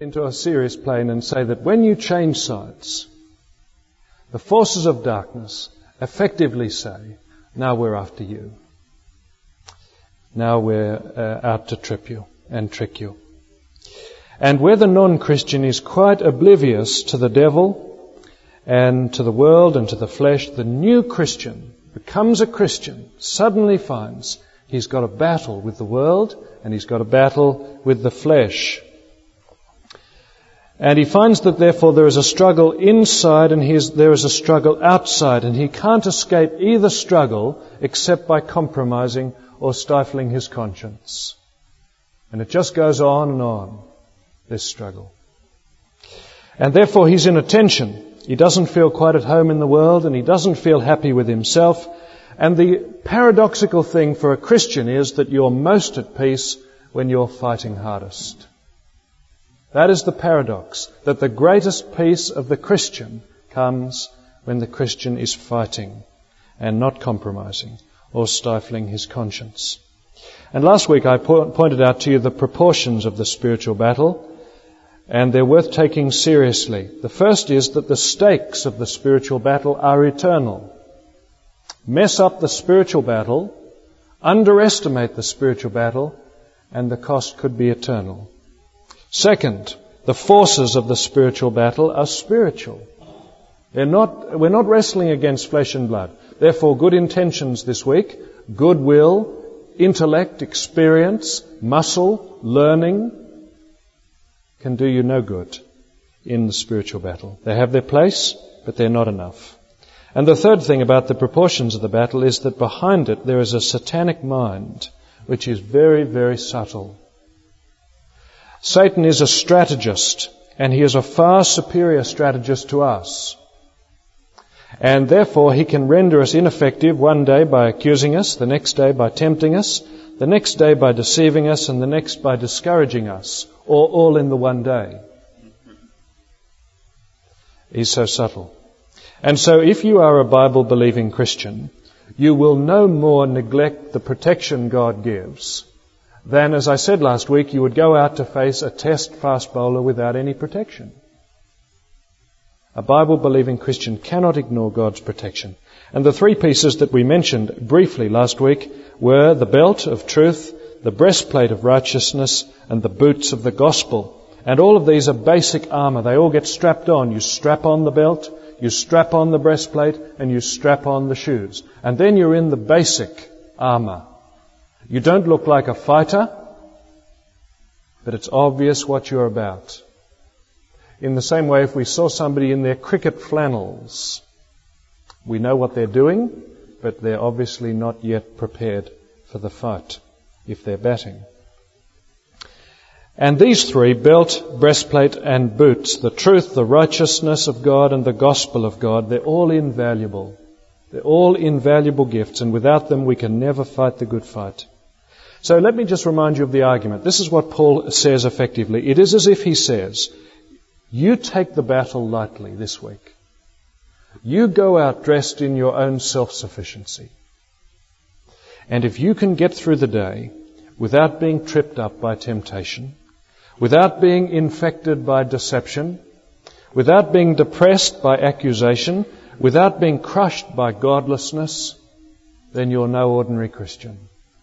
into a serious plane and say that when you change sides, the forces of darkness effectively say, now we're after you. Now we're out to trip you and trick you. And where the non-Christian is quite oblivious to the devil and to the world and to the flesh, the new Christian becomes a Christian, suddenly finds he's got a battle with the world and he's got a battle with the flesh. And he finds that therefore there is a struggle inside and there is a struggle outside, and he can't escape either struggle except by compromising or stifling his conscience. And it just goes on and on, this struggle. And therefore he's in a tension. He doesn't feel quite at home in the world, and he doesn't feel happy with himself. And the paradoxical thing for a Christian is that you're most at peace when you're fighting hardest. That is the paradox, that the greatest peace of the Christian comes when the Christian is fighting and not compromising or stifling his conscience. And last week I pointed out to you the proportions of the spiritual battle, and they're worth taking seriously. The first is that the stakes of the spiritual battle are eternal. Mess up the spiritual battle, underestimate the spiritual battle, and the cost could be eternal. Second, the forces of the spiritual battle are spiritual. We're not wrestling against flesh and blood. Therefore, good intentions this week, goodwill, intellect, experience, muscle, learning can do you no good in the spiritual battle. They have their place, but they're not enough. And the third thing about the proportions of the battle is that behind it there is a satanic mind which is very, very subtle. Satan is a strategist, and he is a far superior strategist to us. And therefore he can render us ineffective one day by accusing us, the next day by tempting us, the next day by deceiving us, and the next by discouraging us, or all in the one day. He's so subtle. And so if you are a Bible-believing Christian, you will no more neglect the protection God gives than, as I said last week, you would go out to face a test fast bowler without any protection. A Bible-believing Christian cannot ignore God's protection. And the three pieces that we mentioned briefly last week were the belt of truth, the breastplate of righteousness, and the boots of the gospel. And all of these are basic armour. They all get strapped on. You strap on the belt, you strap on the breastplate, and you strap on the shoes. And then you're in the basic armour. You don't look like a fighter, but it's obvious what you're about. In the same way, if we saw somebody in their cricket flannels, we know what they're doing, but they're obviously not yet prepared for the fight if they're batting. And these three, belt, breastplate and boots, the truth, the righteousness of God and the gospel of God, they're all invaluable. They're all invaluable gifts, and without them we can never fight the good fight. So let me just remind you of the argument. This is what Paul says effectively. It is as if he says, you take the battle lightly this week. You go out dressed in your own self-sufficiency. And if you can get through the day without being tripped up by temptation, without being infected by deception, without being depressed by accusation, without being crushed by godlessness, then you're no ordinary Christian.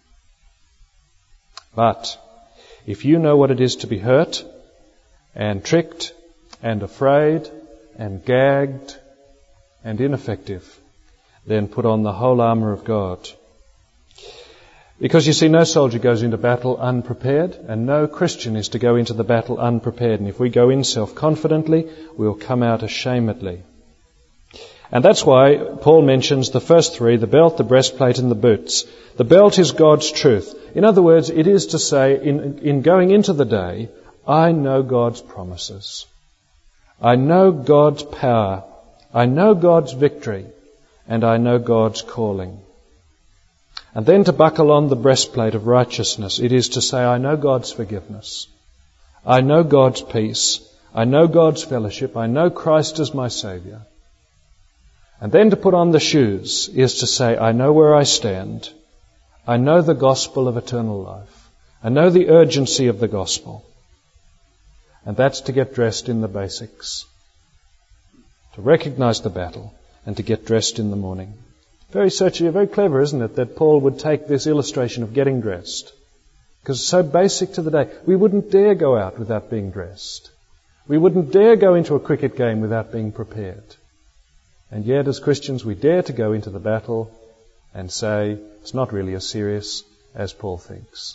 But if you know what it is to be hurt and tricked and afraid and gagged and ineffective, then put on the whole armour of God. Because you see, no soldier goes into battle unprepared, and no Christian is to go into the battle unprepared. And if we go in self-confidently, we'll come out ashamedly. And that's why Paul mentions the first three, the belt, the breastplate and the boots. The belt is God's truth. In other words, it is to say, in going into the day, I know God's promises. I know God's power. I know God's victory. And I know God's calling. And then to buckle on the breastplate of righteousness, it is to say, I know God's forgiveness. I know God's peace. I know God's fellowship. I know Christ as my Saviour. And then to put on the shoes is to say, I know where I stand. I know the gospel of eternal life. I know the urgency of the gospel. And that's to get dressed in the basics. To recognize the battle and to get dressed in the morning. Very searching, very clever, isn't it, that Paul would take this illustration of getting dressed. Because it's so basic to the day. We wouldn't dare go out without being dressed. We wouldn't dare go into a cricket game without being prepared. And yet, as Christians, we dare to go into the battle and say, it's not really as serious as Paul thinks.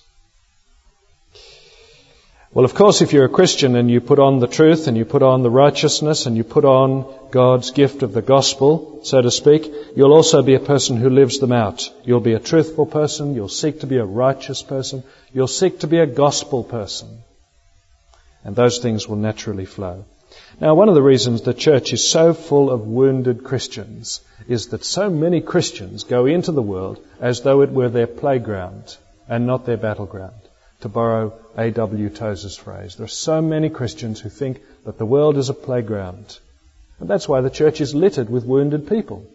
Well, of course, if you're a Christian and you put on the truth and you put on the righteousness and you put on God's gift of the gospel, so to speak, you'll also be a person who lives them out. You'll be a truthful person. You'll seek to be a righteous person. You'll seek to be a gospel person. And those things will naturally flow. Now, one of the reasons the church is so full of wounded Christians is that so many Christians go into the world as though it were their playground and not their battleground. To borrow A.W. Tozer's phrase, there are so many Christians who think that the world is a playground. And that's why the church is littered with wounded people.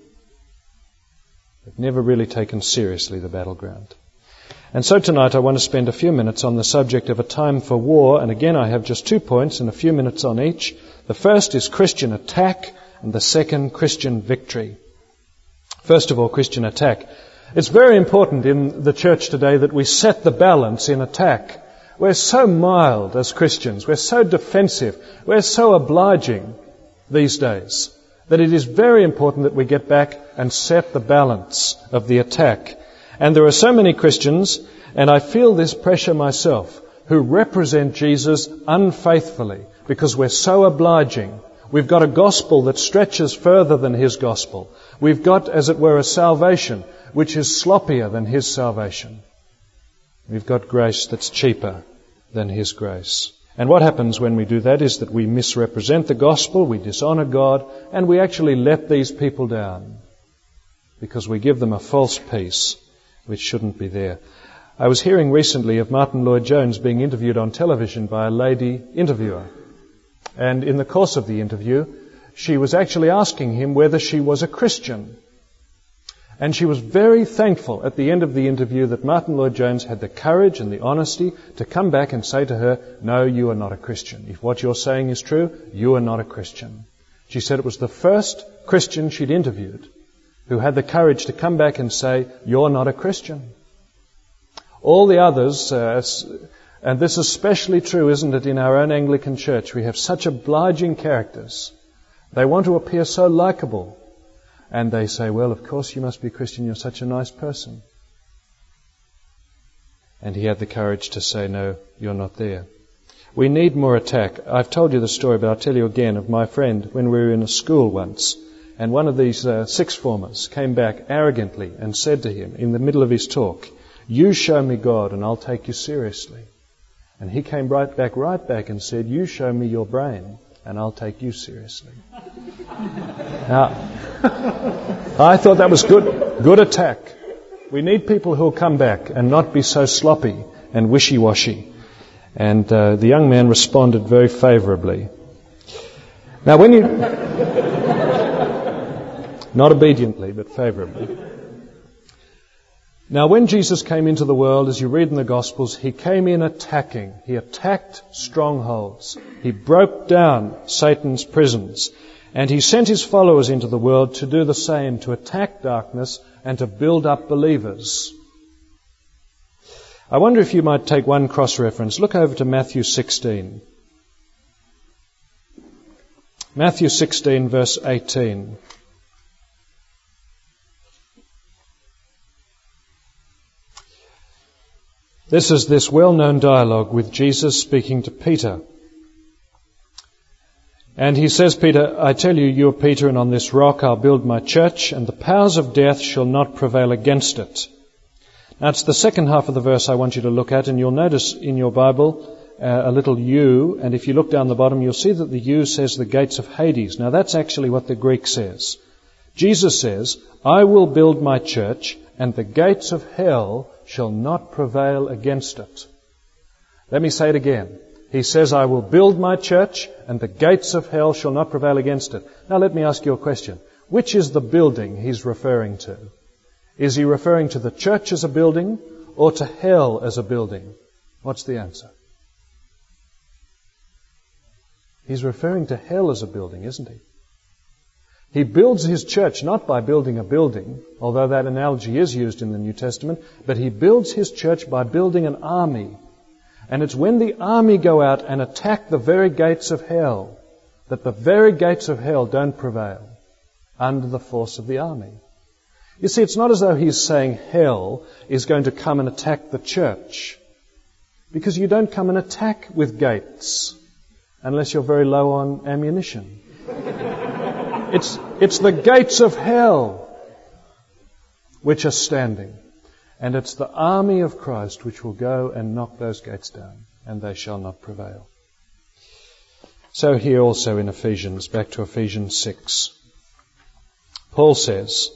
They've never really taken seriously the battleground. And so tonight I want to spend a few minutes on the subject of a time for war. And again, I have just 2 points and a few minutes on each. The first is Christian attack, and the second, Christian victory. First of all, Christian attack. It's very important in the church today that we set the balance in attack. We're so mild as Christians. We're so defensive. We're so obliging these days that it is very important that we get back and set the balance of the attack. And there are so many Christians, and I feel this pressure myself, who represent Jesus unfaithfully because we're so obliging. We've got a gospel that stretches further than his gospel. We've got, as it were, a salvation which is sloppier than his salvation. We've got grace that's cheaper than his grace. And what happens when we do that is that we misrepresent the gospel, we dishonour God, and we actually let these people down because we give them a false peace which shouldn't be there. I was hearing recently of Martin Lloyd-Jones being interviewed on television by a lady interviewer. And in the course of the interview, she was actually asking him whether she was a Christian. And she was very thankful at the end of the interview that Martin Lloyd-Jones had the courage and the honesty to come back and say to her, no, you are not a Christian. If what you're saying is true, you are not a Christian. She said it was the first Christian she'd interviewed who had the courage to come back and say, you're not a Christian. All the others, and this is especially true, isn't it, in our own Anglican church, we have such obliging characters. They want to appear so likeable. And they say, well, of course you must be Christian, you're such a nice person. And he had the courage to say, no, you're not there. We need more attack. I've told you the story, but I'll tell you again of my friend when we were in a school once. And one of these sixth formers came back arrogantly and said to him in the middle of his talk, you show me God and I'll take you seriously. And he came right back and said, you show me your brain and I'll take you seriously. Now, I thought that was good attack. We need people who will come back and not be so sloppy and wishy-washy. And the young man responded very favourably. Now, when you... not obediently, but favourably. Now, when Jesus came into the world, as you read in the Gospels, he came in attacking. He attacked strongholds. He broke down Satan's prisons. And he sent his followers into the world to do the same, to attack darkness and to build up believers. I wonder if you might take one cross-reference. Look over to Matthew 16. Matthew 16, verse 18. This is this well-known dialogue with Jesus speaking to Peter. And he says, Peter, I tell you, you are Peter, and on this rock I'll build my church, and the powers of death shall not prevail against it. Now, it's the second half of the verse I want you to look at, and you'll notice in your Bible a little U, and if you look down the bottom, you'll see that the U says the gates of Hades. Now, that's actually what the Greek says. Jesus says, I will build my church, and the gates of hell shall not prevail against it. Let me say it again. He says, I will build my church, and the gates of hell shall not prevail against it. Now let me ask you a question. Which is the building he's referring to? Is he referring to the church as a building, or to hell as a building? What's the answer? He's referring to hell as a building, isn't he? He builds his church not by building a building, although that analogy is used in the New Testament, but he builds his church by building an army. And it's when the army go out and attack the very gates of hell that the very gates of hell don't prevail under the force of the army. You see, it's not as though he's saying hell is going to come and attack the church, because you don't come and attack with gates unless you're very low on ammunition. It's the gates of hell which are standing. And it's the army of Christ which will go and knock those gates down, and they shall not prevail. So here also in Ephesians, back to Ephesians 6, Paul says,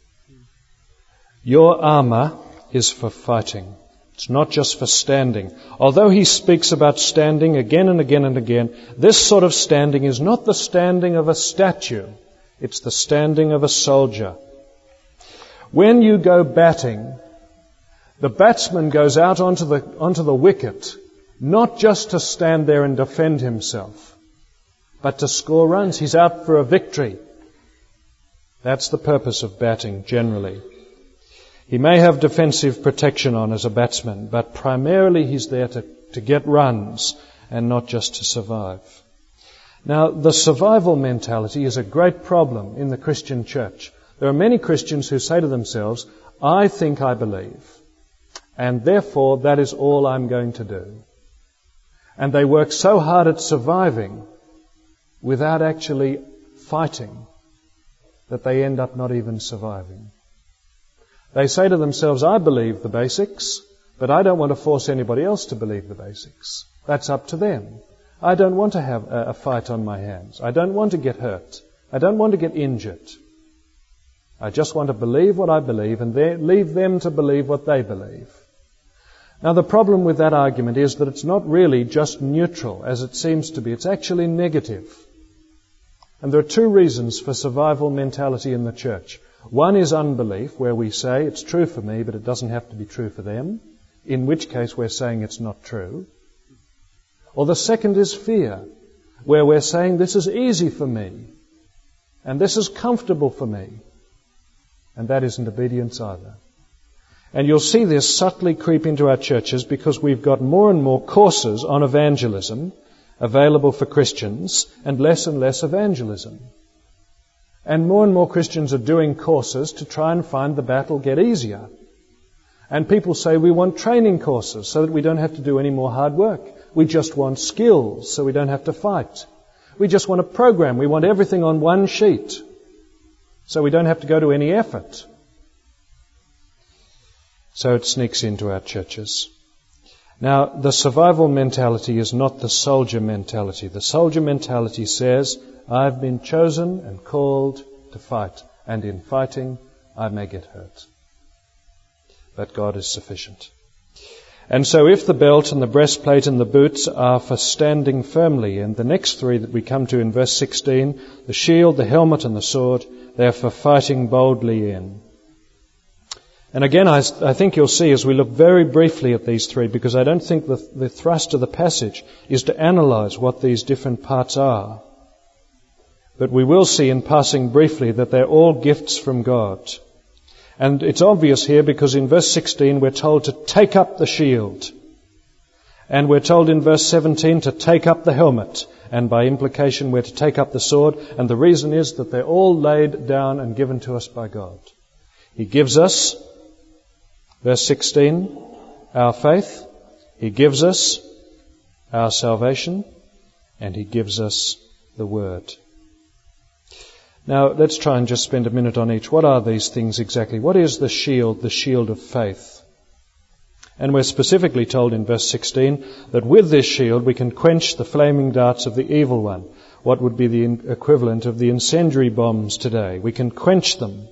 your armour is for fighting. It's not just for standing. Although he speaks about standing again and again and again, this sort of standing is not the standing of a statue. It's the standing of a soldier. When you go batting, the batsman goes out onto the wicket, not just to stand there and defend himself, but to score runs. He's out for a victory. That's the purpose of batting generally. He may have defensive protection on as a batsman, but primarily he's there to get runs and not just to survive. Now, the survival mentality is a great problem in the Christian church. There are many Christians who say to themselves, I think I believe, and therefore that is all I'm going to do. And they work so hard at surviving without actually fighting that they end up not even surviving. They say to themselves, I believe the basics, but I don't want to force anybody else to believe the basics. That's up to them. I don't want to have a fight on my hands. I don't want to get hurt. I don't want to get injured. I just want to believe what I believe and leave them to believe what they believe. Now, the problem with that argument is that it's not really just neutral, as it seems to be. It's actually negative. And there are two reasons for survival mentality in the church. One is unbelief, where we say it's true for me, but it doesn't have to be true for them, in which case we're saying it's not true. Or the second is fear, where we're saying this is easy for me, and this is comfortable for me, and that isn't obedience either. And you'll see this subtly creep into our churches because we've got more and more courses on evangelism available for Christians and less evangelism. And more Christians are doing courses to try and find the battle get easier. And people say we want training courses so that we don't have to do any more hard work. We just want skills so we don't have to fight. We just want a program. We want everything on one sheet so we don't have to go to any effort. So it sneaks into our churches. Now, the survival mentality is not the soldier mentality. The soldier mentality says, I've been chosen and called to fight, and in fighting I may get hurt. But God is sufficient. And so if the belt and the breastplate and the boots are for standing firmly, and the next three that we come to in verse 16, the shield, the helmet and the sword, they're for fighting boldly in. And again, I think you'll see as we look very briefly at these three, because I don't think the thrust of the passage is to analyze what these different parts are. But we will see in passing briefly that they're all gifts from God. And it's obvious here because in verse 16 we're told to take up the shield. And we're told in verse 17 to take up the helmet. And by implication we're to take up the sword. And the reason is that they're all laid down and given to us by God. He gives us, verse 16, our faith. He gives us our salvation. And He gives us the Word. Now, let's try and just spend a minute on each. What are these things exactly? What is the shield of faith? And we're specifically told in verse 16 that with this shield we can quench the flaming darts of the evil one. What would be the equivalent of the incendiary bombs today? We can quench them.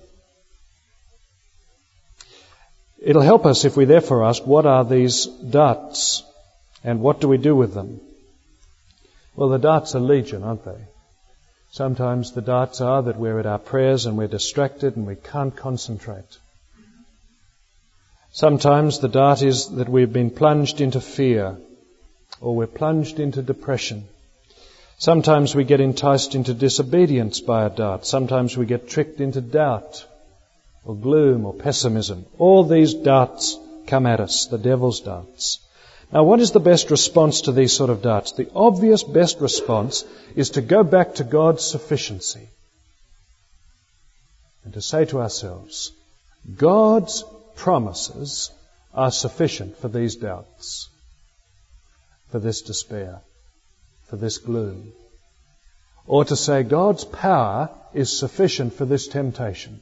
It'll help us if we therefore ask, what are these darts? And what do we do with them? Well, the darts are legion, aren't they? Sometimes the darts are that we're at our prayers and we're distracted and we can't concentrate. Sometimes the dart is that we've been plunged into fear or we're plunged into depression. Sometimes we get enticed into disobedience by a dart. Sometimes we get tricked into doubt or gloom or pessimism. All these darts come at us, the devil's darts. Now, what is the best response to these sort of darts? The obvious best response is to go back to God's sufficiency and to say to ourselves, God's promises are sufficient for these doubts, for this despair, for this gloom. Or to say, God's power is sufficient for this temptation.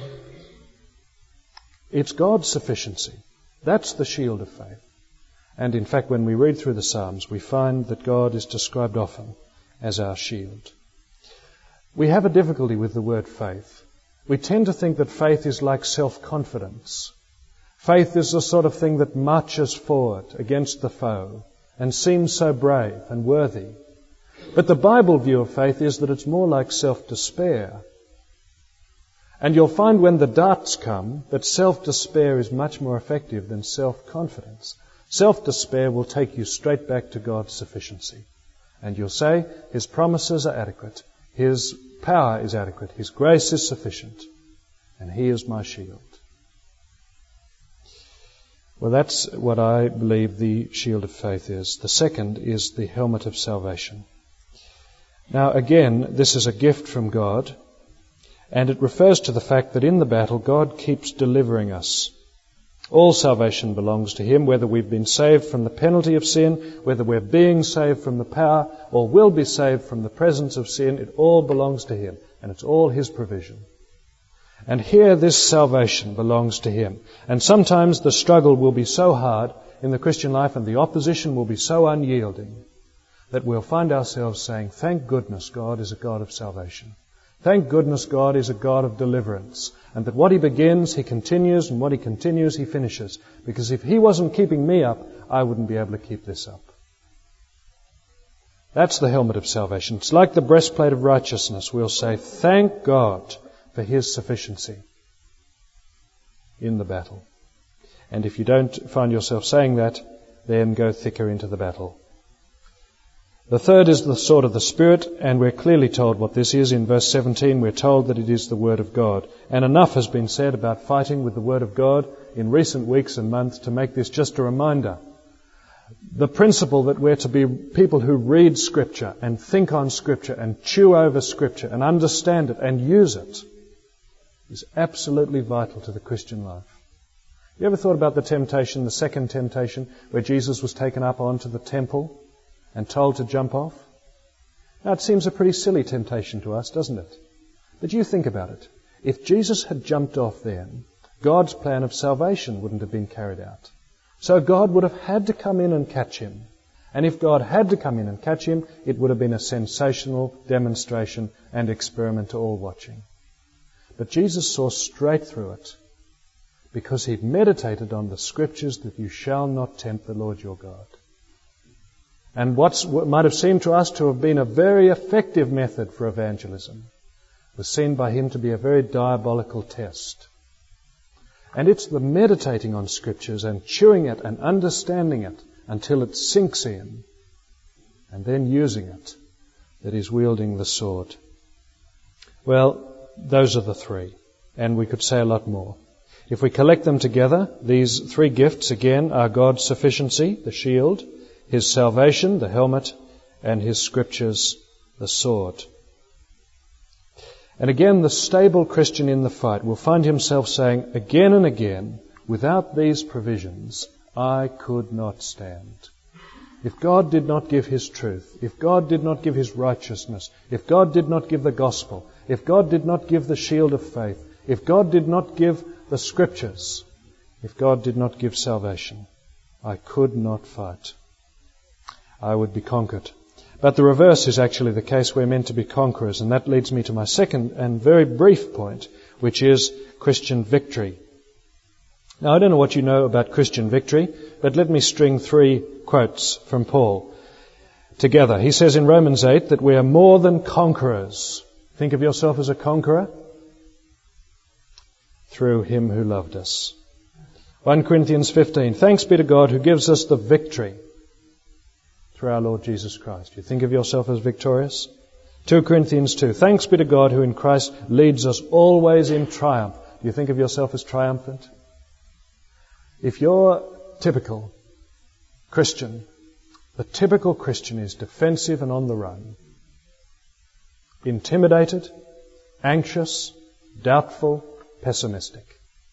It's God's sufficiency. That's the shield of faith. And in fact, when we read through the Psalms, we find that God is described often as our shield. We have a difficulty with the word faith. We tend to think that faith is like self-confidence. Faith is the sort of thing that marches forward against the foe and seems so brave and worthy. But the Bible view of faith is that it's more like self-despair. And you'll find when the darts come that self-despair is much more effective than self-confidence. Self-despair will take you straight back to God's sufficiency. And you'll say, His promises are adequate. His power is adequate. His grace is sufficient. And He is my shield. Well, that's what I believe the shield of faith is. The second is the helmet of salvation. Now, again, this is a gift from God, and it refers to the fact that in the battle, God keeps delivering us. All salvation belongs to Him, whether we've been saved from the penalty of sin, whether we're being saved from the power, or will be saved from the presence of sin, it all belongs to Him, and it's all His provision. And here this salvation belongs to Him. And sometimes the struggle will be so hard in the Christian life and the opposition will be so unyielding that we'll find ourselves saying, thank goodness God is a God of salvation. Thank goodness God is a God of deliverance. And that what He begins, He continues, and what He continues, He finishes. Because if He wasn't keeping me up, I wouldn't be able to keep this up. That's the helmet of salvation. It's like the breastplate of righteousness. We'll say, thank God for His sufficiency in the battle. And if you don't find yourself saying that, then go thicker into the battle. The third is the sword of the Spirit, and we're clearly told what this is. In verse 17, we're told that it is the Word of God. And enough has been said about fighting with the Word of God in recent weeks and months to make this just a reminder. The principle that we're to be people who read Scripture and think on Scripture and chew over Scripture and understand it and use it is absolutely vital to the Christian life. You ever thought about the temptation, the second temptation, where Jesus was taken up onto the temple and told to jump off? Now, it seems a pretty silly temptation to us, doesn't it? But you think about it. If Jesus had jumped off then, God's plan of salvation wouldn't have been carried out. So God would have had to come in and catch him. And if God had to come in and catch him, it would have been a sensational demonstration and experiment to all watching. But Jesus saw straight through it because He'd meditated on the Scriptures that you shall not tempt the Lord your God. And what might have seemed to us to have been a very effective method for evangelism was seen by Him to be a very diabolical test. And it's the meditating on Scriptures and chewing it and understanding it until it sinks in and then using it that is wielding the sword. Well, those are the three, and we could say a lot more. If we collect them together, these three gifts again are God's sufficiency, the shield, His salvation, the helmet, and His Scriptures, the sword. And again, the stable Christian in the fight will find himself saying again and again, without these provisions, I could not stand. If God did not give His truth, if God did not give His righteousness, if God did not give the gospel, if God did not give the shield of faith, if God did not give the Scriptures, if God did not give salvation, I could not fight. I would be conquered. But the reverse is actually the case. We're meant to be conquerors, and that leads me to my second and very brief point, which is Christian victory. Now, I don't know what you know about Christian victory, but let me string three quotes from Paul together. He says in Romans 8 that we are more than conquerors. Think of yourself as a conqueror through Him who loved us. 1 Corinthians 15, thanks be to God who gives us the victory through our Lord Jesus Christ. Do you think of yourself as victorious? 2 Corinthians 2. Thanks be to God who in Christ leads us always in triumph. Do you think of yourself as triumphant? If you're typical Christian, the typical Christian is defensive and on the run, intimidated, anxious, doubtful, pessimistic.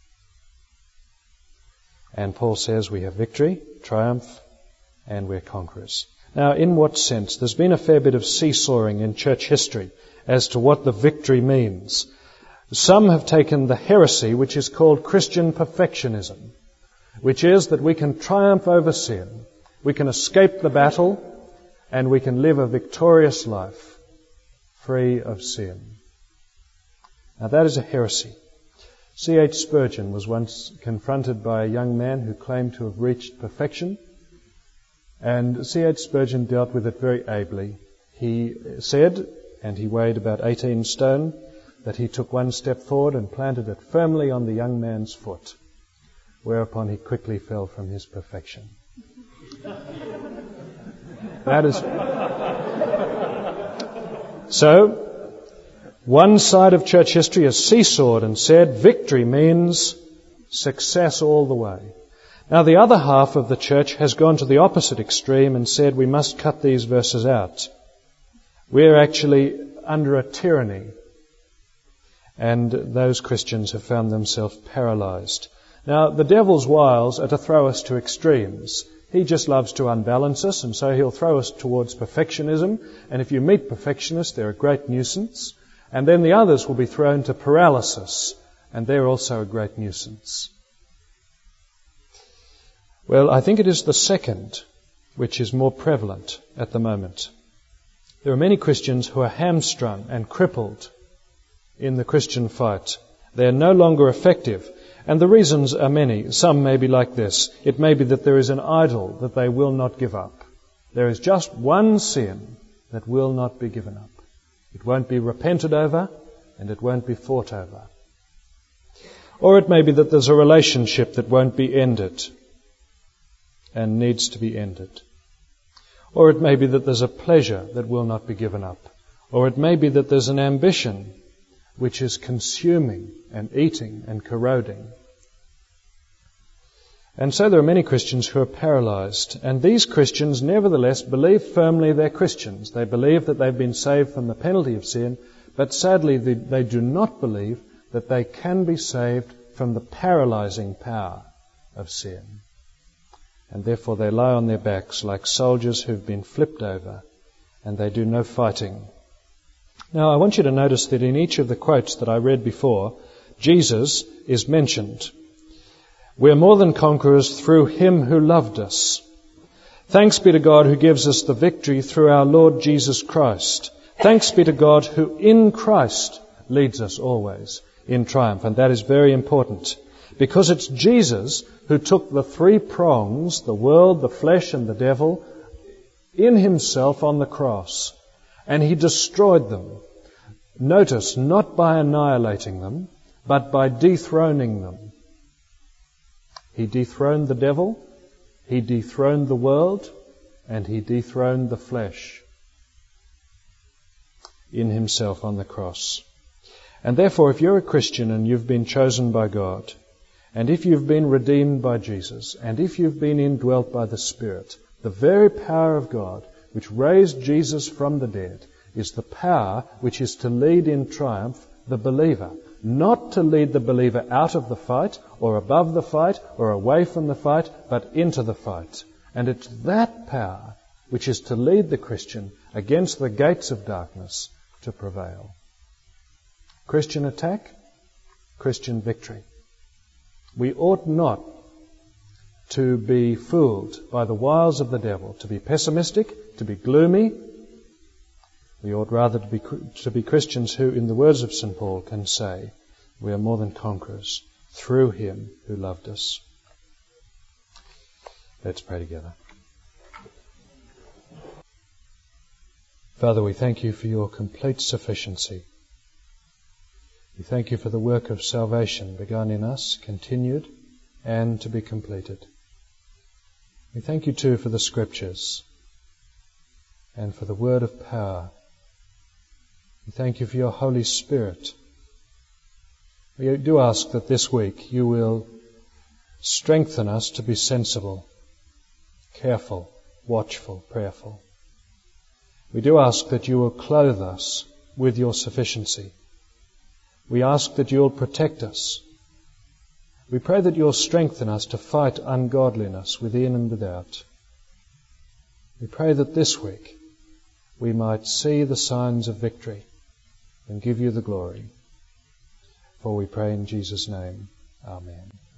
And Paul says we have victory, triumph, and we're conquerors. Now, in what sense? There's been a fair bit of seesawing in church history as to what the victory means. Some have taken the heresy which is called Christian perfectionism, which is that we can triumph over sin, we can escape the battle, and we can live a victorious life free of sin. Now that is a heresy. C.H. Spurgeon was once confronted by a young man who claimed to have reached perfection, and C.H. Spurgeon dealt with it very ably. He said, and he weighed about 18 stone, that he took one step forward and planted it firmly on the young man's foot, whereupon he quickly fell from his perfection. That is... So, one side of church history has seesawed and said victory means success all the way. Now the other half of the church has gone to the opposite extreme and said we must cut these verses out. We're actually under a tyranny. And those Christians have found themselves paralyzed. Now the devil's wiles are to throw us to extremes. He just loves to unbalance us, and so he'll throw us towards perfectionism. And if you meet perfectionists, they're a great nuisance. And then the others will be thrown to paralysis, and they're also a great nuisance. Well, I think it is the second which is more prevalent at the moment. There are many Christians who are hamstrung and crippled in the Christian fight. They are no longer effective. And the reasons are many. Some may be like this. It may be that there is an idol that they will not give up. There is just one sin that will not be given up. It won't be repented over, and it won't be fought over. Or it may be that there's a relationship that won't be ended and needs to be ended. Or it may be that there's a pleasure that will not be given up. Or it may be that there's an ambition which is consuming and eating and corroding. And so there are many Christians who are paralyzed. And these Christians nevertheless believe firmly they're Christians. They believe that they've been saved from the penalty of sin, but sadly they do not believe that they can be saved from the paralyzing power of sin. And therefore they lie on their backs like soldiers who've been flipped over, and they do no fighting. Now I want you to notice that in each of the quotes that I read before, Jesus is mentioned. We're more than conquerors through Him who loved us. Thanks be to God who gives us the victory through our Lord Jesus Christ. Thanks be to God who in Christ leads us always in triumph. And that is very important, because it's Jesus who took the three prongs, the world, the flesh and the devil, in Himself on the cross. And He destroyed them. Notice, not by annihilating them, but by dethroning them. He dethroned the devil, He dethroned the world, and He dethroned the flesh in Himself on the cross. And therefore, if you're a Christian and you've been chosen by God, and if you've been redeemed by Jesus, and if you've been indwelt by the Spirit, the very power of God which raised Jesus from the dead is the power which is to lead in triumph the believer. Not to lead the believer out of the fight, or above the fight, or away from the fight, but into the fight. And it's that power which is to lead the Christian against the gates of darkness to prevail. Christian attack, Christian victory. We ought not to be fooled by the wiles of the devil, to be pessimistic, to be gloomy. We ought rather to be Christians who, in the words of St. Paul, can say, we are more than conquerors through Him who loved us. Let's pray together. Father, we thank You for Your complete sufficiency. We thank You for the work of salvation begun in us, continued, and to be completed. We thank You too for the Scriptures, and for the word of power. We thank you for your Holy Spirit. We do ask that this week you will strengthen us to be sensible, careful, watchful, prayerful. We do ask that you will clothe us with your sufficiency. We ask that you will protect us. We pray that you will strengthen us to fight ungodliness within and without. We pray that this week we might see the signs of victory and give you the glory. For we pray in Jesus' name. Amen.